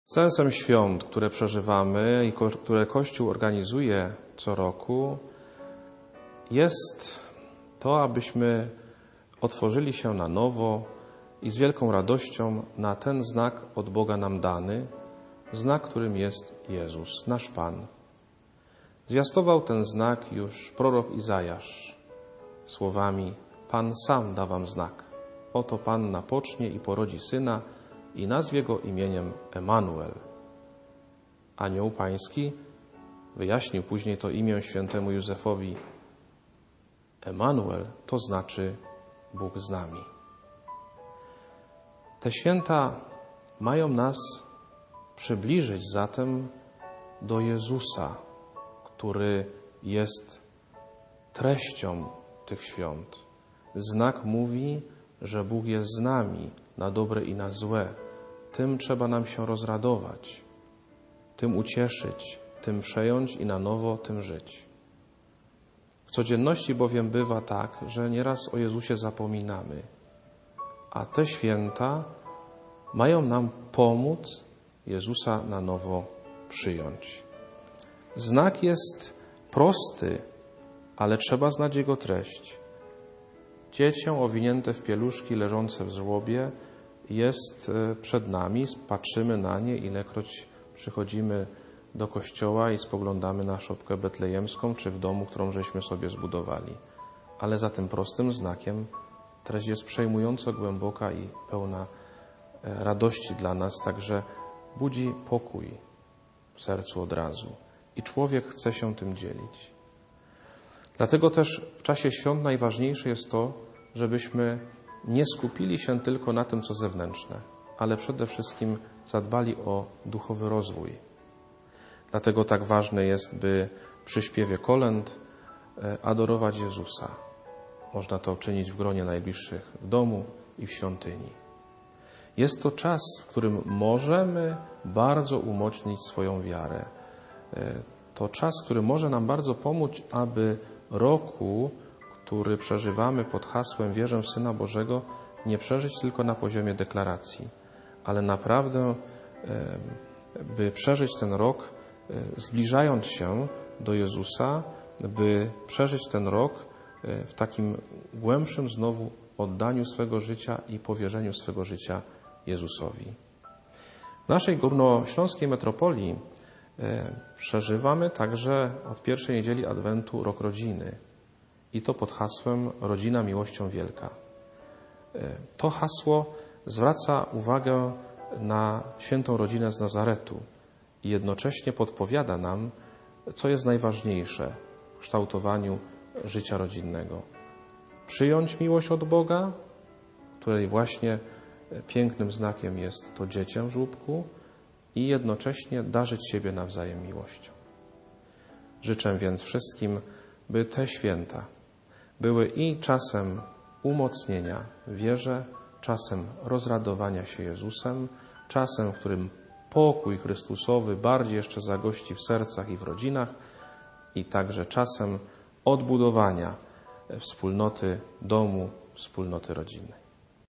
Sensem świąt, które przeżywamy i które Kościół organizuje co roku, jest to, abyśmy otworzyli się na nowo i z wielką radością na ten znak od Boga nam dany, znak, którym jest Jezus, nasz Pan. Zwiastował ten znak już prorok Izajasz słowami: Pan sam da wam znak. Oto Panna pocznie i porodzi syna i nazwie go imieniem Emanuel. Anioł Pański wyjaśnił później to imię świętemu Józefowi. Emanuel to znaczy Bóg z nami. Te święta mają nas przybliżyć zatem do Jezusa, który jest treścią tych świąt. Znak mówi, że Bóg jest z nami na dobre i na złe. Tym trzeba nam się rozradować, tym ucieszyć, tym przejąć i na nowo tym żyć. W codzienności bowiem bywa tak, że nieraz o Jezusie zapominamy, a te święta mają nam pomóc Jezusa na nowo przyjąć. Znak jest prosty, ale trzeba znać jego treść. Dziecię owinięte w pieluszki leżące w żłobie jest przed nami, patrzymy na nie, ilekroć przychodzimy do kościoła i spoglądamy na szopkę betlejemską, czy w domu, którą żeśmy sobie zbudowali. Ale za tym prostym znakiem treść jest przejmująco głęboka i pełna radości dla nas, także budzi pokój w sercu od razu. I człowiek chce się tym dzielić. Dlatego też w czasie świąt najważniejsze jest to, żebyśmy nie skupili się tylko na tym, co zewnętrzne, ale przede wszystkim zadbali o duchowy rozwój. Dlatego tak ważne jest, by przy śpiewie kolęd adorować Jezusa. Można to czynić w gronie najbliższych, w domu i w świątyni. Jest to czas, w którym możemy bardzo umocnić swoją wiarę. To czas, który może nam bardzo pomóc, aby roku, który przeżywamy pod hasłem Wierzę w Syna Bożego, nie przeżyć tylko na poziomie deklaracji, ale naprawdę, by przeżyć ten rok, zbliżając się do Jezusa, by przeżyć ten rok w takim głębszym znowu oddaniu swego życia i powierzeniu swego życia Jezusowi. W naszej górnośląskiej metropolii przeżywamy także od pierwszej niedzieli Adwentu rok rodziny i to pod hasłem Rodzina miłością wielka. To hasło zwraca uwagę na świętą rodzinę z Nazaretu i jednocześnie podpowiada nam, co jest najważniejsze w kształtowaniu życia rodzinnego. Przyjąć miłość od Boga, której właśnie pięknym znakiem jest to dziecię w żłóbku, i jednocześnie darzyć siebie nawzajem miłością. Życzę więc wszystkim, by te święta były i czasem umocnienia w wierze, czasem rozradowania się Jezusem, czasem, w którym pokój Chrystusowy bardziej jeszcze zagości w sercach i w rodzinach, i także czasem odbudowania wspólnoty domu, wspólnoty rodziny.